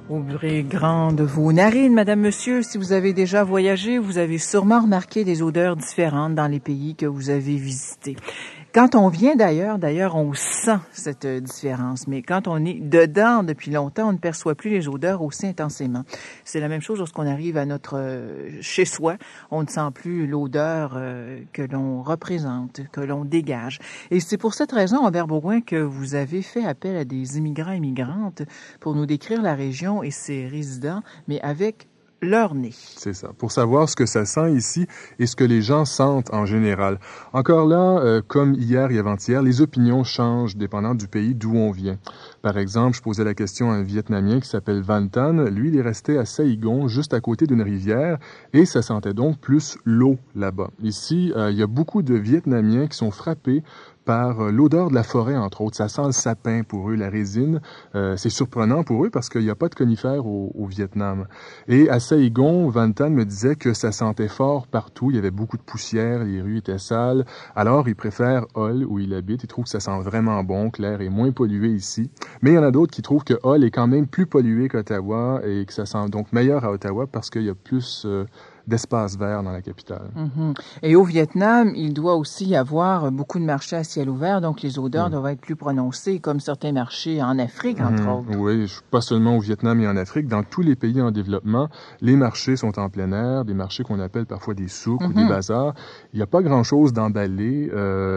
Ouvrez grand vos narines, madame, monsieur. Si vous avez déjà voyagé, vous avez sûrement remarqué des odeurs différentes dans les pays que vous avez visités. Quand on vient d'ailleurs, on sent cette différence. Mais quand on est dedans depuis longtemps, on ne perçoit plus les odeurs aussi intensément. C'est la même chose lorsqu'on arrive à notre chez soi. On ne sent plus l'odeur que l'on représente, que l'on dégage. Et c'est pour cette raison, Robert Baudouin, que vous avez fait appel à des immigrants et immigrantes pour nous décrire la région et ses résidents, mais avec leur nez. C'est ça, pour savoir ce que ça sent ici et ce que les gens sentent en général. Encore là, comme hier et avant-hier, les opinions changent dépendant du pays d'où on vient. Par exemple, je posais la question à un Vietnamien qui s'appelle Van Tan. Lui, il est resté à Saigon, juste à côté d'une rivière, et ça sentait donc plus l'eau là-bas. Ici, il y a beaucoup de Vietnamiens qui sont frappés par l'odeur de la forêt, entre autres. Ça sent le sapin pour eux, la résine. C'est surprenant pour eux parce qu'il n'y a pas de conifères au Vietnam. Et à Saigon, Van Tan me disait que ça sentait fort partout. Il y avait beaucoup de poussière, les rues étaient sales. Alors, il préfère Hull, où il habite. Il trouve que ça sent vraiment bon, que l'air est moins pollué ici. Mais il y en a d'autres qui trouvent que Hull est quand même plus pollué qu'Ottawa et que ça sent donc meilleur à Ottawa parce qu'il y a plus d'espace vert dans la capitale. Mm-hmm. Et au Vietnam, il doit aussi y avoir beaucoup de marchés à ciel ouvert, donc les odeurs doivent être plus prononcées, comme certains marchés en Afrique, entre autres. Oui, pas seulement au Vietnam et en Afrique, dans tous les pays en développement, les marchés sont en plein air, des marchés qu'on appelle parfois des souks ou des bazars. Il n'y a pas grand-chose d'emballé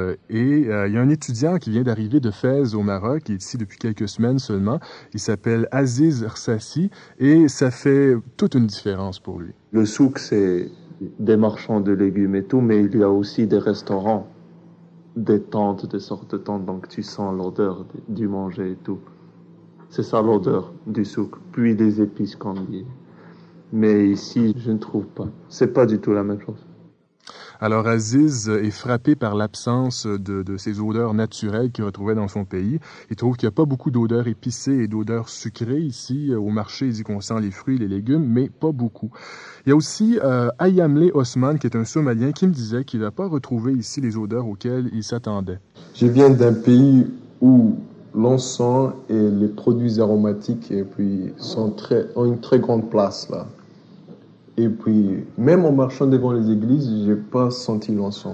il y a un étudiant qui vient d'arriver de Fès au Maroc, qui est ici depuis quelques semaines seulement. Il s'appelle Aziz Rsassi et ça fait toute une différence pour lui. Le souk, c'est des marchands de légumes et tout, mais il y a aussi des restaurants, des tentes, des sortes de tentes, donc tu sens l'odeur du manger et tout. C'est ça l'odeur du souk, puis les épices qu'on dit. Mais ici, je ne trouve pas. C'est pas du tout la même chose. Alors Aziz est frappé par l'absence de ces odeurs naturelles qu'il retrouvait dans son pays. Il trouve qu'il n'y a pas beaucoup d'odeurs épicées et d'odeurs sucrées ici. Au marché, il dit qu'on sent les fruits et les légumes, mais pas beaucoup. Il y a aussi Ayamle Osman, qui est un Somalien, qui me disait qu'il n'a pas retrouvé ici les odeurs auxquelles il s'attendait. Je viens d'un pays où l'encens et les produits aromatiques et puis ont une très grande place là. Et puis, même en marchant devant les églises, j'ai pas senti l'encens.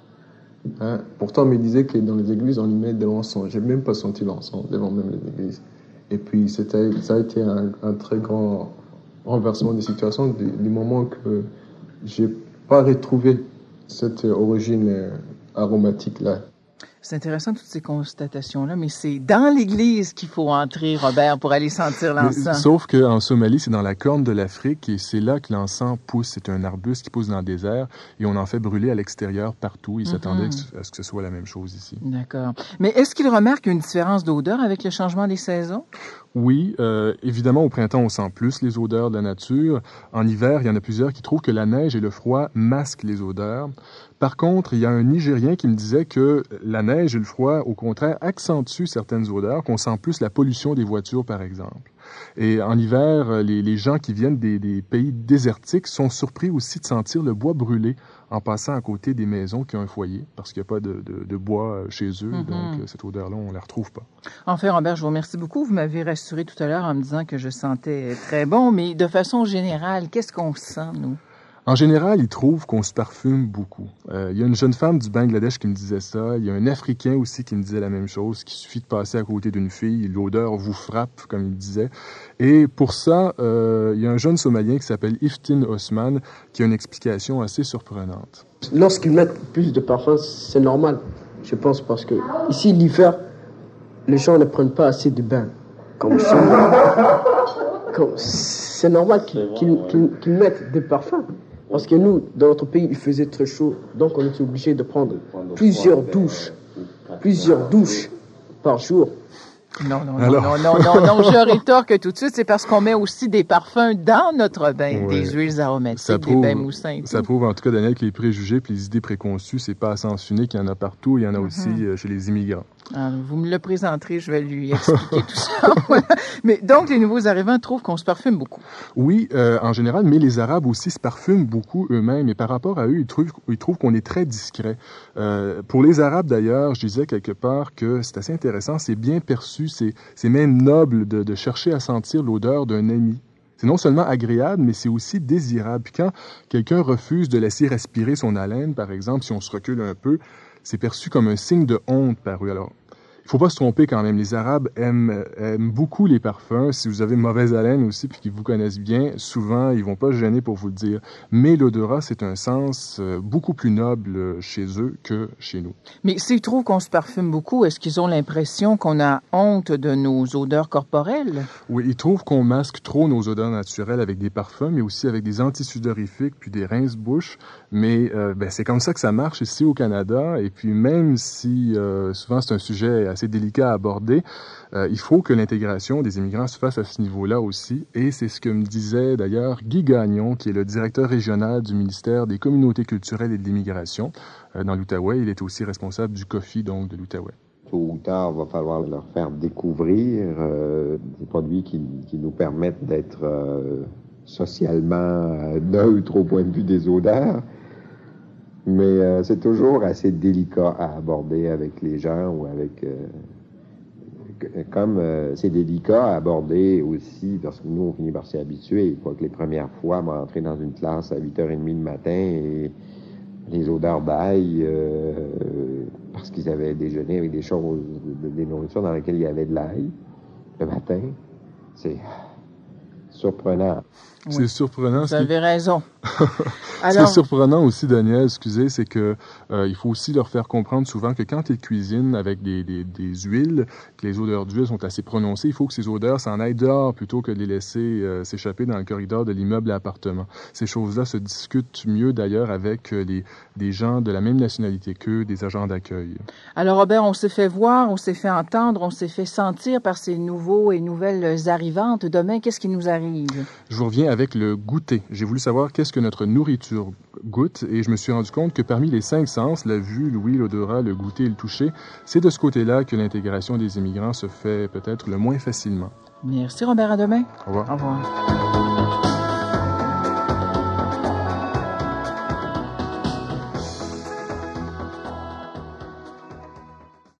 Hein? Pourtant, on me disait que dans les églises, on y met de l'encens. J'ai même pas senti l'encens devant même les églises. Et puis, ça a été un très grand renversement de situation du moment que j'ai pas retrouvé cette origine aromatique là. C'est intéressant toutes ces constatations-là, mais c'est dans l'église qu'il faut entrer, Robert, pour aller sentir l'encens. Sauf qu'en Somalie, c'est dans la corne de l'Afrique et c'est là que l'encens pousse. C'est un arbuste qui pousse dans le désert et on en fait brûler à l'extérieur partout. Ils s'attendaient à ce que ce soit la même chose ici. D'accord. Mais est-ce qu'il remarque une différence d'odeur avec le changement des saisons? Oui, évidemment, au printemps, on sent plus les odeurs de la nature. En hiver, il y en a plusieurs qui trouvent que la neige et le froid masquent les odeurs. Par contre, il y a un Nigérien qui me disait que la neige et le froid, au contraire, accentuent certaines odeurs, qu'on sent plus la pollution des voitures, par exemple. Et en hiver, les gens qui viennent des pays désertiques sont surpris aussi de sentir le bois brûler en passant à côté des maisons qui ont un foyer, parce qu'il n'y a pas de bois chez eux, donc cette odeur-là, on ne la retrouve pas. Enfin, Robert, je vous remercie beaucoup. Vous m'avez rassuré tout à l'heure en me disant que je sentais très bon, mais de façon générale, qu'est-ce qu'on sent, nous? En général, ils trouvent qu'on se parfume beaucoup. Il y a une jeune femme du Bangladesh qui me disait ça. Il y a un Africain aussi qui me disait la même chose, qu'il suffit de passer à côté d'une fille, l'odeur vous frappe, comme il disait. Et pour ça, il y a un jeune Somalien qui s'appelle Iftin Osman qui a une explication assez surprenante. Lorsqu'ils mettent plus de parfum, c'est normal, je pense, parce que ici, l'hiver, les gens ne prennent pas assez de bains. C'est normal qu'ils mettent des parfums. Parce que nous, dans notre pays, il faisait très chaud, donc on était obligé de prendre plusieurs douches par jour. Non, je rétorque tout de suite, c'est parce qu'on met aussi des parfums dans notre bain, des huiles aromatiques, des bains moussins. Ça prouve en tout cas, Daniel, que les préjugés et les idées préconçues, c'est pas à sens unique, il y en a partout, il y en a aussi chez les immigrants. Vous me le présenterez, je vais lui expliquer tout ça. Voilà. Mais donc, les nouveaux arrivants trouvent qu'on se parfume beaucoup. Oui, en général, mais les Arabes aussi se parfument beaucoup eux-mêmes. Et par rapport à eux, ils trouvent qu'on est très discret. Pour les Arabes, d'ailleurs, je disais quelque part que c'est assez intéressant, c'est bien perçu, c'est même noble de chercher à sentir l'odeur d'un ami. C'est non seulement agréable, mais c'est aussi désirable. Puis quand quelqu'un refuse de laisser respirer son haleine, par exemple, si on se recule un peu, c'est perçu comme un signe de honte par eux. Alors, il faut pas se tromper quand même. Les Arabes aiment beaucoup les parfums. Si vous avez mauvaise haleine aussi, puis qu'ils vous connaissent bien, souvent, ils vont pas se gêner pour vous le dire. Mais l'odorat, c'est un sens beaucoup plus noble chez eux que chez nous. Mais s'ils trouvent qu'on se parfume beaucoup, est-ce qu'ils ont l'impression qu'on a honte de nos odeurs corporelles? Oui, ils trouvent qu'on masque trop nos odeurs naturelles avec des parfums, mais aussi avec des antisudorifiques, puis des rince-bouches. Mais c'est comme ça que ça marche ici au Canada. Et puis même si souvent c'est un sujet assez délicat à aborder, il faut que l'intégration des immigrants se fasse à ce niveau-là aussi. Et c'est ce que me disait d'ailleurs Guy Gagnon, qui est le directeur régional du ministère des communautés culturelles et de l'immigration dans l'Outaouais. Il est aussi responsable du COFI, donc, de l'Outaouais. Tôt ou tard, il va falloir leur faire découvrir des produits qui nous permettent d'être socialement neutres au point de vue des odeurs. Mais c'est toujours assez délicat à aborder avec les gens ou avec... comme c'est délicat à aborder aussi, parce que nous, on finit par s'y habituer. Une fois que les premières fois, m'entrer dans une classe à 8h30 le matin et les odeurs d'ail, parce qu'ils avaient déjeuné avec des choses, des nourritures dans lesquelles il y avait de l'ail le matin, c'est surprenant. Oui. C'est surprenant. Vous avez raison. Ce qui est surprenant aussi, Daniel, excusez, c'est que il faut aussi leur faire comprendre souvent que quand ils cuisinent avec des huiles, que les odeurs d'huile sont assez prononcées, il faut que ces odeurs s'en aillent dehors plutôt que de les laisser s'échapper dans le corridor de l'immeuble à appartement. Ces choses-là se discutent mieux d'ailleurs avec des gens de la même nationalité qu'eux, des agents d'accueil. Alors Robert, on s'est fait voir, on s'est fait entendre, on s'est fait sentir par ces nouveaux et nouvelles arrivantes. Demain, qu'est-ce qui nous arrive? Je vous reviens avec le goûter. J'ai voulu savoir qu'est-ce que notre nourriture goûte et je me suis rendu compte que parmi les 5 sens, la vue, l'ouïe, l'odorat, le goûter et le toucher, c'est de ce côté-là que l'intégration des immigrants se fait peut-être le moins facilement. Merci Robert, à demain. Au revoir. Au revoir.